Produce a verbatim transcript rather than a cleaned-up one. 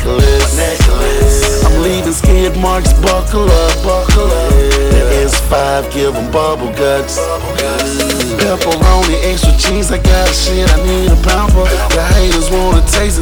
necklace. necklace. I'm leaving skid marks, buckle up, buckle up. The S five, give them bubble guts. Pepperoni, extra cheese, I got shit, I need a pound for. The haters wanna taste it.